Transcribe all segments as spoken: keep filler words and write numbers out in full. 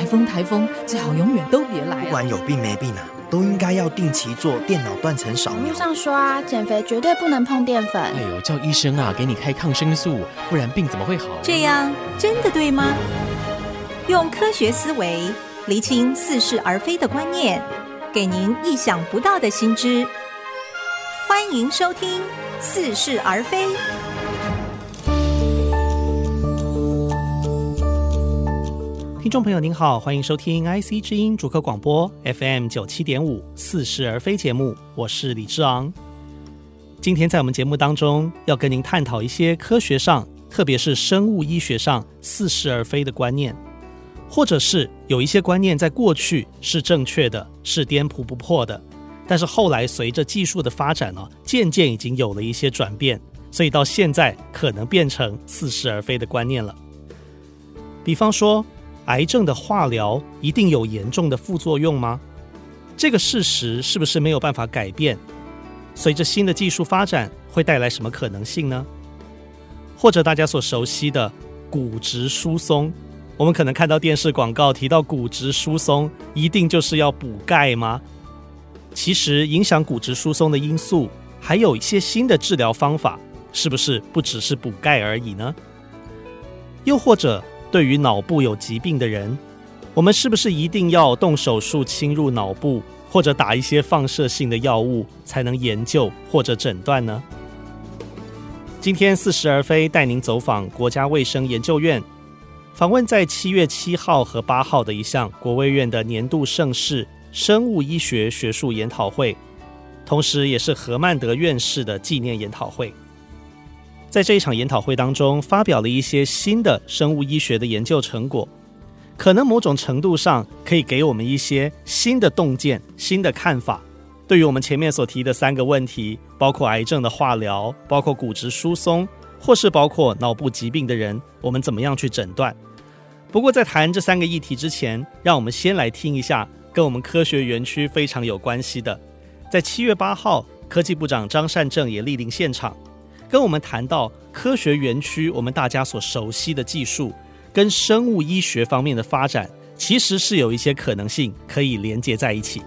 风台风，最好永远都别来、啊。 不管有病没病啊，都应该要定期做电脑断层扫描。 网络上说啊，减肥绝对不能碰淀粉。 哎呦，叫医生啊给你开抗生素，不然病怎么会好？ 这样真的对吗？用科学思维厘清似是而非的观念，给您意想不到的新知。欢迎收听似是而非。 听众朋友您好，欢迎收听 I C 之音竹科广播 F M 九十七点五 似是而非节目，我是李志昂。今天在我们节目当中要跟您探讨一些科学上，特别是生物医学上似是而非的观念，或者是有一些观念在过去是正确的，是颠扑不破的，但是后来随着技术的发展呢，渐渐已经有了一些转变，所以到现在可能变成似是而非的观念了。比方说癌症的化疗一定有严重的副作用吗？这个事实是不是没有办法改变？随着新的技术发展会带来什么可能性呢？或者大家所熟悉的骨质疏松，我们可能看到电视广告提到骨质疏松一定就是要补钙吗？其实影响骨质疏松的因素还有一些新的治疗方法，是不是不只是补钙而已呢？又或者对于脑部有疾病的人，我们是不是一定要动手术侵入脑部，或者打一些放射性的药物才能研究或者诊断呢？今天似是而非带您走访国家卫生研究院，访问在七月七号和八号的一项国卫院的年度盛事生物医学学术研讨会，同时也是何曼德院士的纪念研讨会。在这一场研讨会当中，发表了一些新的生物医学的研究成果，可能某种程度上可以给我们一些新的洞见、新的看法。对于我们前面所提的三个问题，包括癌症的化疗，包括骨质疏松，或是包括脑部疾病的人，我们怎么样去诊断？不过在谈这三个议题之前，让我们先来听一下跟我们科学园区非常有关系的。在七月八号，科技部长张善政也莅临现场，跟我们谈到科学园区我们大家所熟悉的技术跟生物医学方面的发展，其实是有一些可能性可以连接在一起。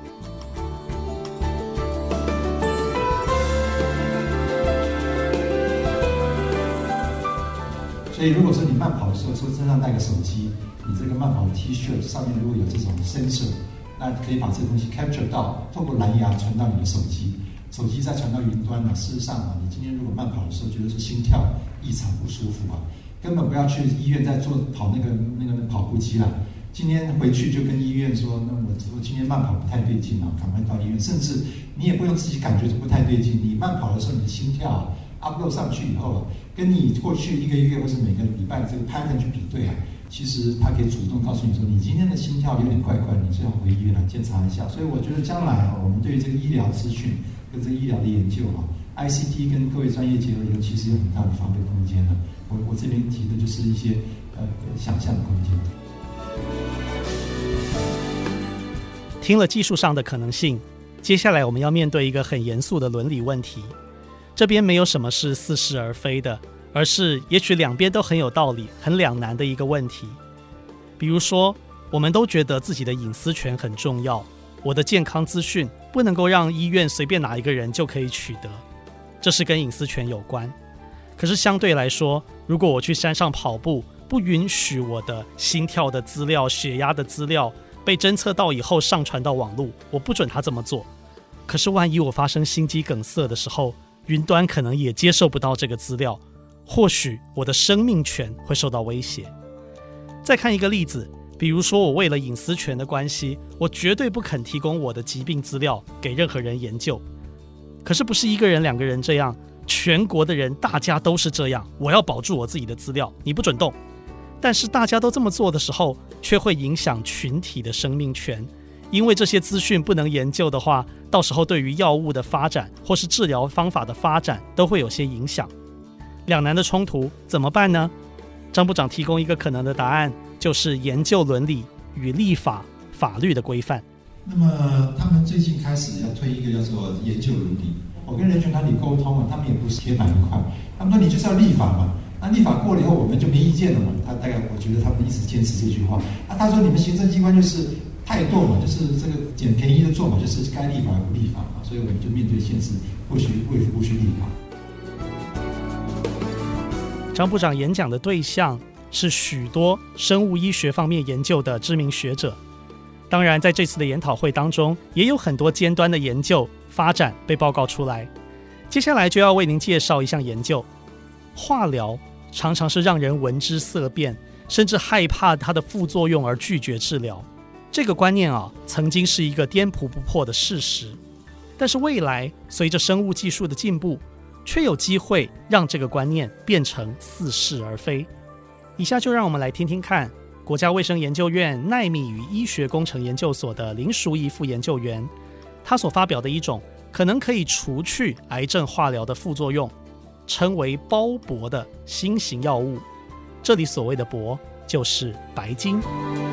所以如果说你慢跑的时候，说身上带个手机，你这个慢跑的 T 恤上面如果有这种 sensor， 那可以把这个东西 capture 到，透过蓝牙传到你的手机，手机再传到云端呢。事实上啊，你今天如果慢跑的时候觉得是心跳异常不舒服啊，根本不要去医院再做跑那个那个跑步机了。今天回去就跟医院说，那我我今天慢跑不太对劲啊，赶快到医院。甚至你也不用自己感觉不太对劲，你慢跑的时候你的心跳啊 upload 上去以后啊，跟你过去一个月或是每个礼拜这个 pattern 去比对啊，其实它可以主动告诉你说，你今天的心跳有点怪怪，你最好回医院来检查一下。所以我觉得将来啊，我们对于这个医疗资讯跟这个医疗的研究啊 ，I C T 跟各位专业结合以后，其实有很大的发挥空间的。我我这边提的就是一些呃想象的空间。 听了技术上的可能性，接下来我们要面对一个很严肃的伦理问题。这边没有什么是似是而非的，而是也许两边都很有道理，很两难的一个问题。比如说，我们都觉得自己的隐私权很重要，我的健康资讯不能够让医院随便哪一个人就可以取得，这是跟隐私权有关。可是相对来说，如果我去山上跑步，不允许我的心跳的资料、血压的资料被侦测到以后上传到网络，我不准他这么做。可是万一我发生心肌梗塞的时候，云端可能也接受不到这个资料，或许我的生命权会受到威胁。再看一个例子，比如说我为了隐私权的关系，我绝对不肯提供我的疾病资料给任何人研究。可是不是一个人两个人这样，全国的人大家都是这样，我要保住我自己的资料，你不准动。但是大家都这么做的时候，却会影响群体的生命权，因为这些资讯不能研究的话，到时候对于药物的发展或是治疗方法的发展都会有些影响。两难的冲突怎么办呢？张部长提供一个可能的答案，就是研究伦理与立法法律的规范。 那么他们最近开始要推一个叫做研究伦理。我跟人权团体沟通啊，他们也不是铁板一块，他们说你就是要立法嘛， 那立法过了以后，我们就没意见了嘛。他大概我觉得他们一直坚持这句话。啊，他说你们行政机关就是怠惰嘛，就是这个捡便宜的做嘛，就是该立法不立法嘛。所以我们就面对现实，不许为不许立法。 张部长演讲的对象是许多生物医学方面研究的知名学者。当然，在这次的研讨会当中，也有很多尖端的研究发展被报告出来。接下来就要为您介绍一项研究：化疗常常是让人闻之色变，甚至害怕它的副作用而拒绝治疗。这个观念啊，曾经是一个颠扑不破的事实。但是未来随着生物技术的进步，却有机会让这个观念变成似是而非。以下就让我们来听听看国家卫生研究院奈米与医学工程研究所的林淑仪副研究员，他所发表的一种可能可以除去癌症化疗的副作用，称为胞铂的新型药物。这里所谓的铂就是白金。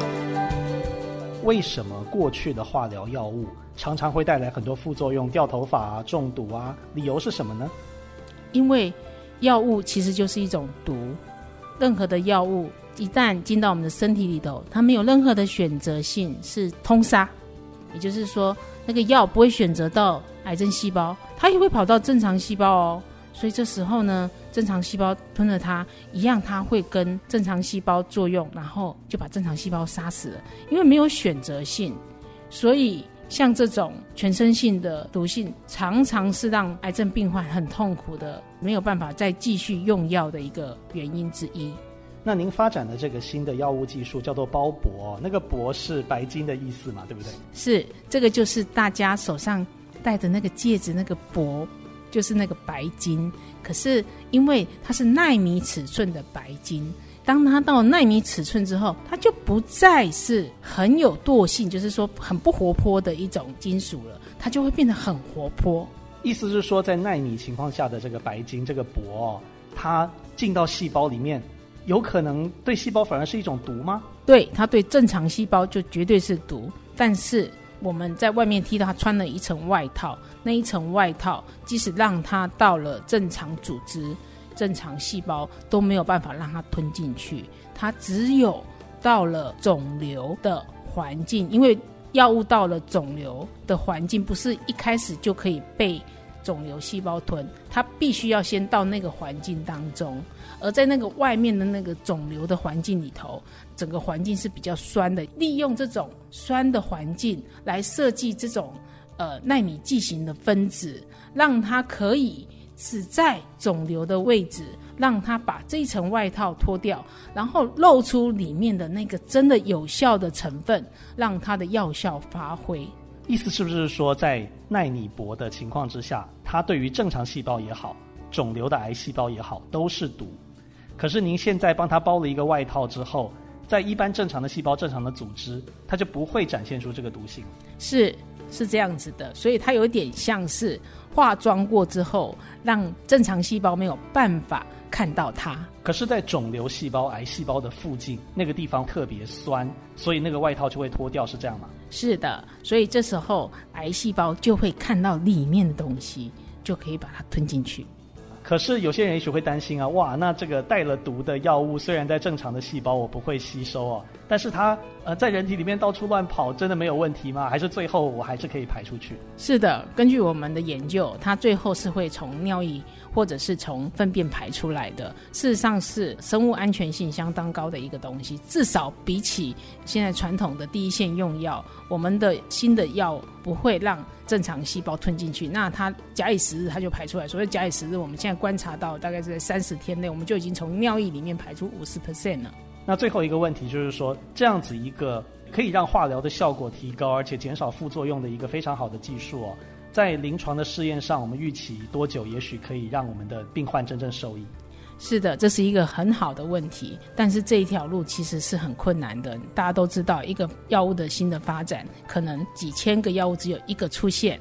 为什么过去的化疗药物常常会带来很多副作用，掉头发啊、中毒啊？理由是什么呢？ 因为药物其实就是一种毒，任何的药物一旦进到我们的身体里头，它没有任何的选择性，是通杀。也就是说，那个药不会选择到癌症细胞，它也会跑到正常细胞哦。所以这时候呢，正常细胞吞了它一样，它会跟正常细胞作用，然后就把正常细胞杀死了。因为没有选择性，所以像这种全身性的毒性，常常是让癌症病患很痛苦的，没有办法再继续用药的一个原因之一。 那您发展的这个新的药物技术叫做胞铂，那个铂是白金的意思嘛，对不对？ 是，这个就是大家手上戴的那个戒指，那个铂就是那个白金。可是因为它是奈米尺寸的白金，当它到奈米尺寸之后，它就不再是很有惰性，就是说很不活泼的一种金属了，它就会变得很活泼。 意思是说，在奈米情况下的这个白金，这个铂，它进到细胞里面，有可能对细胞反而是一种毒吗？ 对，它对正常细胞就绝对是毒。但是我们在外面踢到它穿了一层外套，那一层外套即使让它到了正常组织、正常细胞，都没有办法让它吞进去。它只有到了肿瘤的环境，因为药物到了肿瘤的环境，不是一开始就可以被肿瘤细胞吞，它必须要先到那个环境当中。而在那个外面的那个肿瘤的环境里头，整个环境是比较酸的，利用这种酸的环境来设计这种呃奈米剂型的分子，让它可以只在肿瘤的位置，让它把这一层外套脱掉，然后露出里面的那个真的有效的成分，让它的药效发挥。 意思是不是说，在奈米铂的情况之下，它对于正常细胞也好，肿瘤的癌细胞也好，都是毒？可是您现在帮它包了一个外套之后，在一般正常的细胞、正常的组织，它就不会展现出这个毒性。 是是这样子的，所以它有一点像是化妆过之后，让正常细胞没有办法看到它。 可是在肿瘤细胞、癌细胞的附近，那个地方特别酸，所以那个外套就会脱掉，是这样吗？ 是的，所以这时候癌细胞就会看到里面的东西，就可以把它吞进去。 可是有些人也许会担心啊，哇，那这个带了毒的药物虽然在正常的细胞我不会吸收哦，但是它呃在人体里面到处乱跑，真的没有问题吗？还是最后我还是可以排出去？是的，根据我们的研究，它最后是会从尿液或者是从粪便排出来的。事实上是生物安全性相当高的一个东西，至少比起现在传统的第一线用药，我们的新的药不会让正常细胞吞进去，那它假以时日它就排出来。所谓假以时日，我们现在观察到大概是在三十天内，我们就已经从尿液里面排出 百分之五十 了。 那最后一个问题就是说，这样子一个可以让化疗的效果提高，而且减少副作用的一个非常好的技术哦，在临床的试验上，我们预期多久也许可以让我们的病患真正受益？ 是的，这是一个很好的问题，但是这一条路其实是很困难的。大家都知道，一个药物的新的发展，可能几千个药物只有一个出现，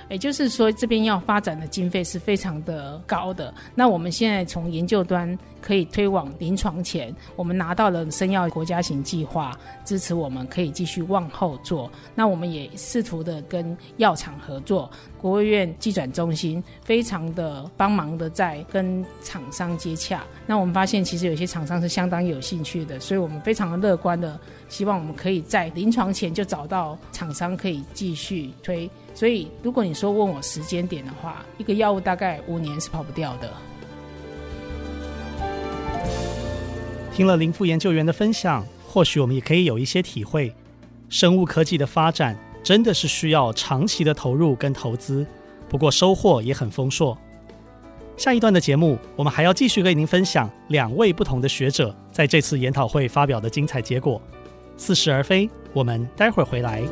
也就是说这边要发展的经费是非常的高的。那我们现在从研究端可以推往临床前，我们拿到了生药国家型计划，支持我们可以继续往后做。那我们也试图的跟药厂合作，国卫院技转中心非常的帮忙的在跟厂商接洽。那我们发现其实有些厂商是相当有兴趣的，所以我们非常的乐观的希望我们可以在临床前就找到厂商可以继续推。所以如果你说问我时间点的话，一个药物大概五年是跑不掉的。 听了林副研究员的分享，或许我们也可以有一些体会，生物科技的发展真的是需要长期的投入跟投资，不过收获也很丰硕。下一段的节目，我们还要继续跟您分享两位不同的学者在这次研讨会发表的精彩结果。似是而非，我们待会儿回来。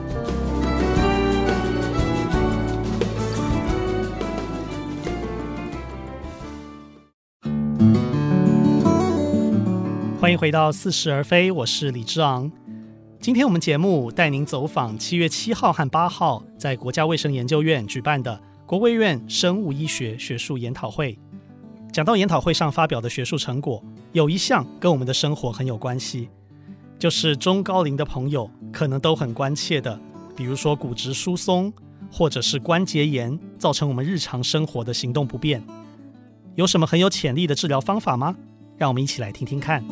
欢迎回到似是而非，我是李之昂。今天我们节目带您走访七月七号和八号在国家卫生研究院举办的国卫院生物医学学术研讨会。讲到研讨会上发表的学术成果，有一项跟我们的生活很有关系，就是中高龄的朋友可能都很关切的，比如说骨质疏松或者是关节炎，造成我们日常生活的行动不便。有什么很有潜力的治疗方法吗？让我们一起来听听看。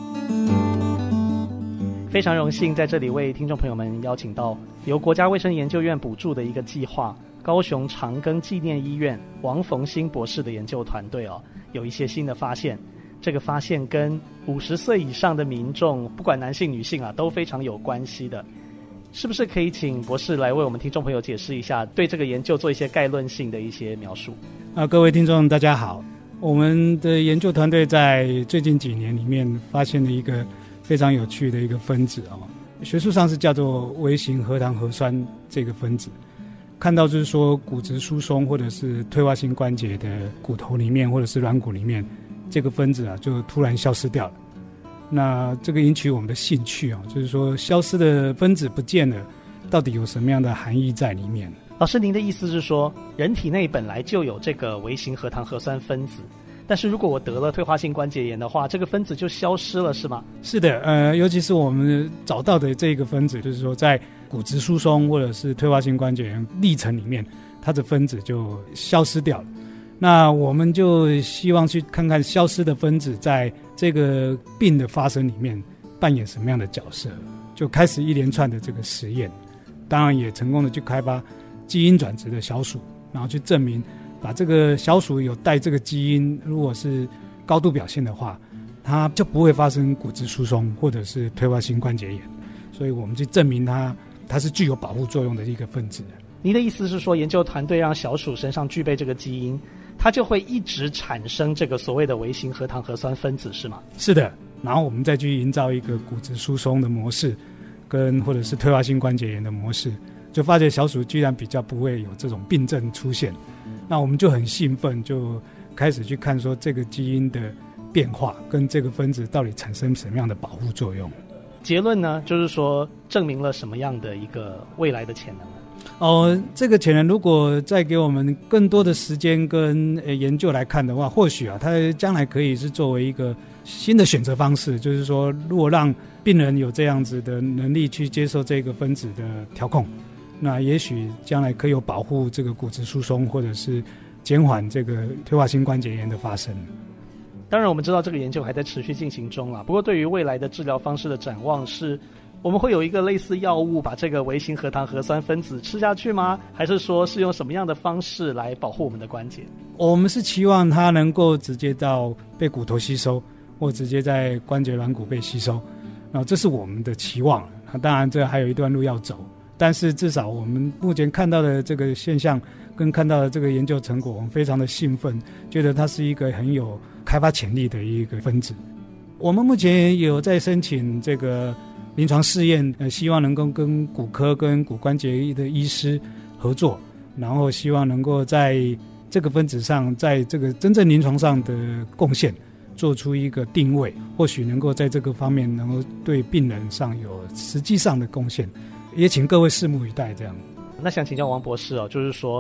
非常荣幸在这里为听众朋友们邀请到由国家卫生研究院补助的一个计划，高雄长庚纪念医院王逢新博士的研究团队哦，有一些新的发现。这个发现跟五十岁以上的民众，不管男性女性啊，都非常有关系的。是不是可以请博士来为我们听众朋友解释一下，对这个研究做一些概论性的一些描述？ 啊，各位听众大家好，我们的研究团队在最近几年里面发现了一个非常有趣的一个分子哦，学术上是叫做微型核糖核酸这个分子。看到就是说骨质疏松或者是退化性关节的骨头里面或者是软骨里面，这个分子啊就突然消失掉了。那这个引起我们的兴趣啊，就是说消失的分子不见了，到底有什么样的含义在里面？ 老师，您的意思是说，人体内本来就有这个微型核糖核酸分子，但是如果我得了退化性关节炎的话，这个分子就消失了，是吗？是的，呃，尤其是我们找到的这个分子，就是说在骨质疏松或者是退化性关节炎历程里面，它的分子就消失掉了。那我们就希望去看看消失的分子在这个病的发生里面扮演什么样的角色，就开始一连串的这个实验，当然也成功的去开发基因转殖的小鼠，然后去证明把这个小鼠有带这个基因，如果是高度表现的话，它就不会发生骨质疏松或者是退化性关节炎，所以我们去证明它它是具有保护作用的一个分子。您的意思是说，研究团队让小鼠身上具备这个基因，它就会一直产生这个所谓的微型核糖核酸分子，是吗？是的，然后我们再去营造一个骨质疏松的模式，跟或者是退化性关节炎的模式，就发觉小鼠居然比较不会有这种病症出现。那我们就很兴奋，就开始去看说这个基因的变化跟这个分子到底产生什么样的保护作用。结论呢，就是说证明了什么样的一个未来的潜能？哦，这个潜能如果再给我们更多的时间跟、呃、研究来看的话，或许啊，它将来可以是作为一个新的选择方式，就是说如果让病人有这样子的能力去接受这个分子的调控，那也许将来可以有保护这个骨质疏松或者是减缓这个退化性关节炎的发生。当然我们知道这个研究还在持续进行中啦，不过对于未来的治疗方式的展望是，我们会有一个类似药物把这个微型核糖核酸分子吃下去吗？还是说是用什么样的方式来保护我们的关节？我们是期望它能够直接到被骨头吸收，或直接在关节软骨被吸收，然后这是我们的期望。那当然这还有一段路要走，但是至少我们目前看到的这个现象跟看到的这个研究成果，我们非常的兴奋，觉得它是一个很有开发潜力的一个分子。我们目前有在申请这个临床试验，呃，希望能够跟骨科跟骨关节的医师合作，然后希望能够在这个分子上，在这个真正临床上的贡献，做出一个定位，或许能够在这个方面能够对病人上有实际上的贡献，也请各位拭目以待。这样，那想请教王博士哦，就是说，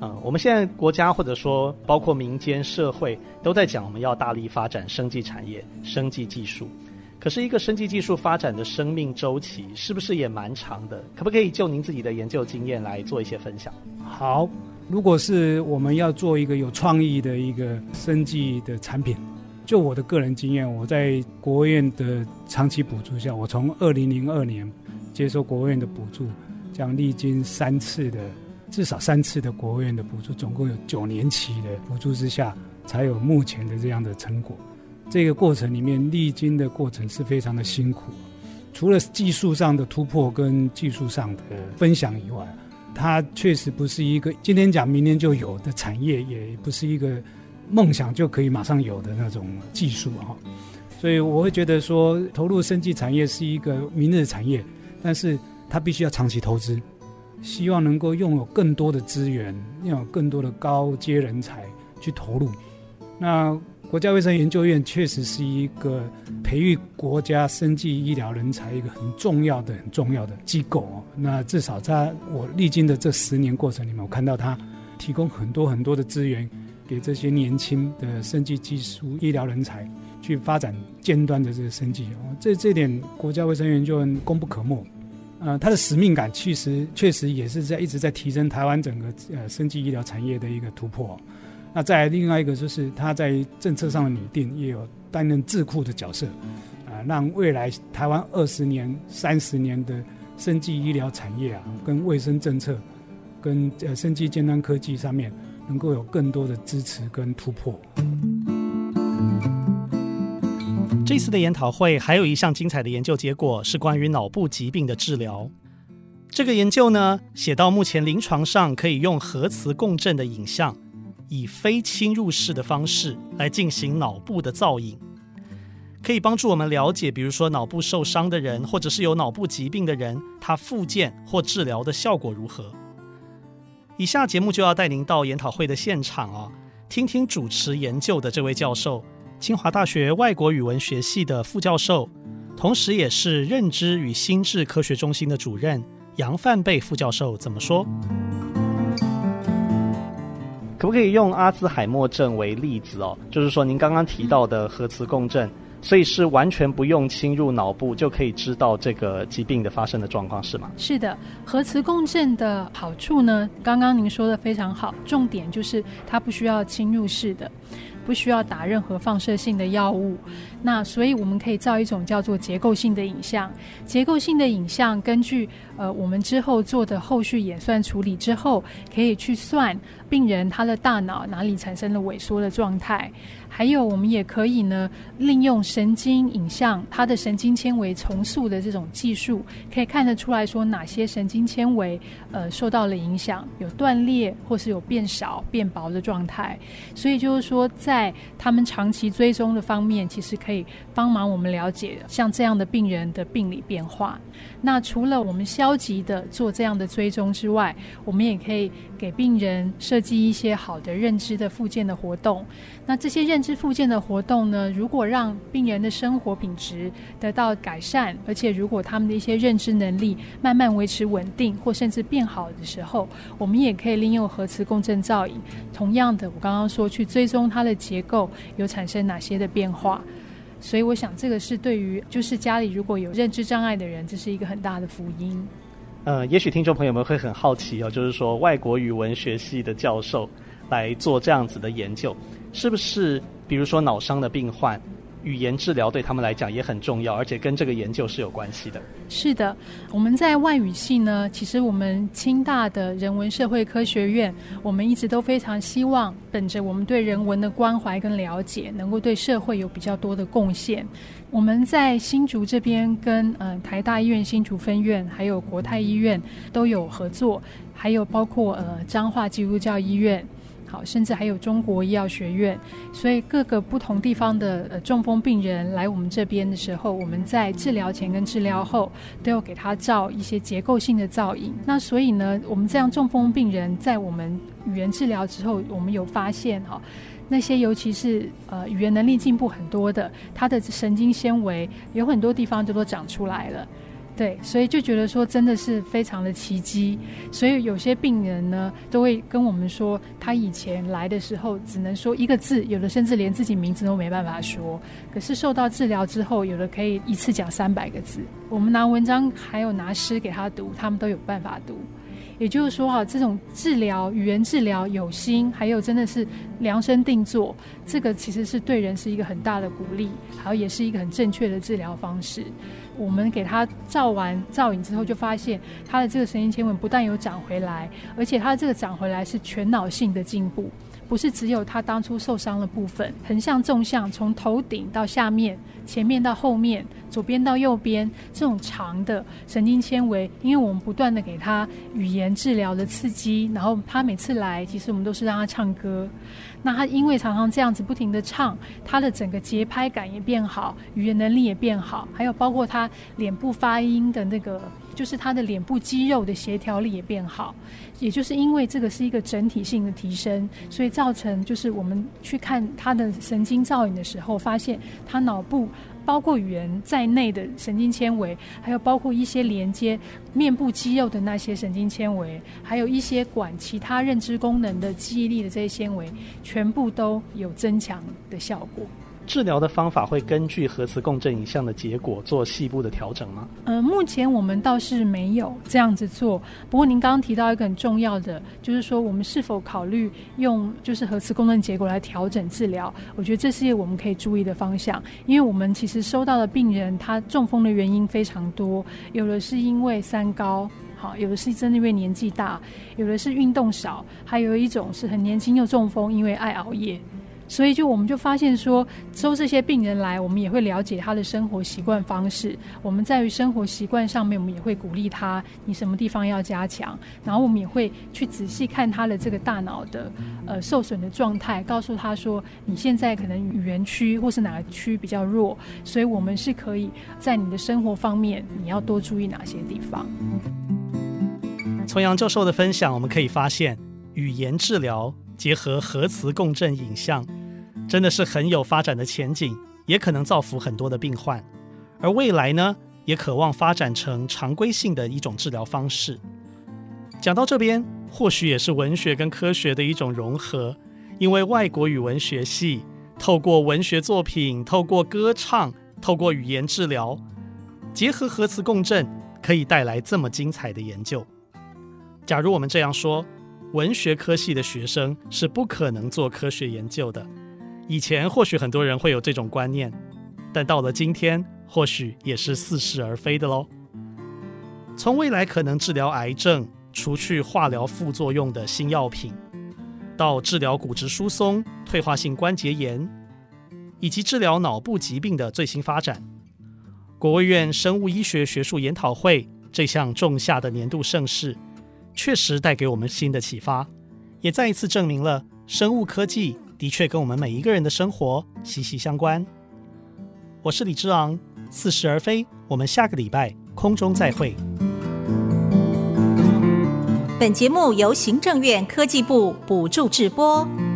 嗯，我们现在国家或者说包括民间社会都在讲我们要大力发展生技产业、生技技术。可是一个生技技术发展的生命周期是不是也蛮长的？可不可以就您自己的研究经验来做一些分享？ 好，如果是我们要做一个有创意的一个生技的产品，就我的个人经验，我在国务院的长期补助下，我从二零零二年接受国务院的补助，这样历经三次的至少三次的国务院的补助，总共有九年期的补助之下，才有目前的这样的成果。这个过程里面历经的过程是非常的辛苦，除了技术上的突破跟技术上的分享以外，它确实不是一个今天讲明年就有的产业，也不是一个梦想就可以马上有的那种技术哈。所以我会觉得说，投入生技产业是一个明日产业，但是它必须要长期投资，希望能够拥有更多的资源，要有更多的高阶人才去投入。那国家卫生研究院确实是一个培育国家生技医疗人才一个很重要的很重要的机构哦。那至少在我历经的这十年过程里面，我看到它提供很多很多的资源给这些年轻的生技技术医疗人才去发展尖端的这个生技哦。这这点国家卫生研究院功不可没。呃，它的使命感其实确实也是在一直在提升台湾整个呃生技医疗产业的一个突破哦。那再来另外一个就是他在政策上的拟定也有担任智库的角色，啊、呃，让未来台湾二十年、三十年的生技医疗产业啊，跟卫生政策、跟呃生技尖端科技上面，能够有更多的支持跟突破。 这次的研讨会还有一项精彩的研究结果是关于脑部疾病的治疗。这个研究呢，写到目前临床上可以用核磁共振的影像，以非侵入式的方式来进行脑部的造影，可以帮助我们了解，比如说脑部受伤的人，或者是有脑部疾病的人，他复健或治疗的效果如何。以下节目就要带您到研讨会的现场啊，听听主持研究的这位教授，清华大学外国语文学系的副教授，同时也是认知与心智科学中心的主任杨范贝副教授怎么说。可不可以用阿兹海默症为例子哦？就是说您刚刚提到的核磁共振，所以是完全不用侵入脑部就可以知道这个疾病的发生的状况，是吗？ 是的，核磁共振的好处呢，刚刚您说的非常好，重点就是它不需要侵入式的，不需要打任何放射性的药物。那所以我们可以造一种叫做结构性的影像。结构性的影像根据呃我们之后做的后续演算处理之后，可以去算病人他的大脑哪里产生了萎缩的状态。还有我们也可以呢利用神经影像，它的神经纤维重塑的这种技术，可以看得出来说哪些神经纤维呃受到了影响，有断裂或是有变少变薄的状态。所以就是说在他们长期追踪的方面，其实可以帮忙我们了解像这样的病人的病理变化。那除了我们消极的做这样的追踪之外，我们也可以给病人设计一些好的认知的复健的活动。那这些认知复健的活动呢，如果让病人的生活品质得到改善，而且如果他们的一些认知能力慢慢维持稳定或甚至变好的时候，我们也可以利用核磁共振造影，同样的我刚刚说去追踪它的结构有产生哪些的变化。所以我想这个是对于就是家里如果有认知障碍的人，这是一个很大的福音。 呃，也许听众朋友们会很好奇哦，就是说外国语文学系的教授来做这样子的研究，是不是比如说脑伤的病患，语言治疗对他们来讲也很重要，而且跟这个研究是有关系的？是的，我们在外语系呢，其实我们清大的人文社会科学院，我们一直都非常希望本着我们对人文的关怀跟了解，能够对社会有比较多的贡献。我们在新竹这边跟呃台大医院新竹分院还有国泰医院都有合作，还有包括呃彰化基督教医院，好，甚至还有中国医药学院。所以各个不同地方的呃中风病人来我们这边的时候，我们在治疗前跟治疗后都有给他照一些结构性的造影。那所以呢，我们这样中风病人在我们语言治疗之后，我们有发现哈、哦，那些尤其是呃语言能力进步很多的，他的神经纤维有很多地方就都长出来了。 对，所以就觉得说真的是非常的奇迹。所以有些病人呢都会跟我们说，他以前来的时候只能说一个字，有的甚至连自己名字都没办法说，可是受到治疗之后，有的可以一次讲三百个字。我们拿文章还有拿诗给他读，他们都有办法读。也就是说啊，这种治疗语言治疗有心，还有真的是量身定做，这个其实是对人是一个很大的鼓励，还有也是一个很正确的治疗方式。我们给他照完造影之后，就发现他的这个神经纤维不但有长回来，而且他的这个长回来是全脑性的进步，不是只有他当初受伤的部分，横向纵向从头顶到下面，前面到后面，左边到右边，这种长的神经纤维，因为我们不断的给他语言治疗的刺激，然后他每次来其实我们都是让他唱歌，那他因为常常这样子不停的唱，他的整个节拍感也变好，语言能力也变好，还有包括他脸部发音的那个，就是他的脸部肌肉的协调力也变好。也就是因为这个是一个整体性的提升，所以造成就是我们去看他的神经造影的时候，发现他脑部包括语言在内的神经纤维，还有包括一些连接面部肌肉的那些神经纤维，还有一些管其他认知功能的记忆力的这些纤维，全部都有增强的效果。 治疗的方法会根据核磁共振影像的结果做细部的调整吗？ 呃，目前我们倒是没有这样子做。不过您刚刚提到一个很重要的，就是说我们是否考虑用就是核磁共振结果来调整治疗？我觉得这是我们可以注意的方向，因为我们其实收到的病人，他中风的原因非常多，有的是因为三高。好，有的是真的因为年纪大，有的是运动少，还有一种是很年轻又中风，因为爱熬夜。所以就我们就发现说，收这些病人来，我们也会了解他的生活习惯方式，我们在于生活习惯上面，我们也会鼓励他你什么地方要加强，然后我们也会去仔细看他的这个大脑的呃受损的状态，告诉他说你现在可能语言区或是哪个区比较弱，所以我们是可以在你的生活方面你要多注意哪些地方。 从杨教授的分享，我们可以发现语言治疗结合核磁共振影像真的是很有发展的前景，也可能造福很多的病患。而未来呢，也渴望发展成常规性的一种治疗方式。讲到这边，或许也是文学跟科学的一种融合，因为外国语文学系透过文学作品，透过歌唱，透过语言治疗，结合核磁共振，可以带来这么精彩的研究。假如我们这样说，文学科系的学生是不可能做科学研究的。以前或许很多人会有这种观念，但到了今天，或许也是似是而非的咯。从未来可能治疗癌症，除去化疗副作用的新药品，到治疗骨质疏松、退化性关节炎，以及治疗脑部疾病的最新发展，国卫院生物医学学术研讨会这项仲夏的年度盛事，确实带给我们新的启发，也再一次证明了生物科技的确跟我们每一个人的生活息息相关。我是李之昂，似是而非，我们下个礼拜空中再会。 本节目由行政院科技部补助制播。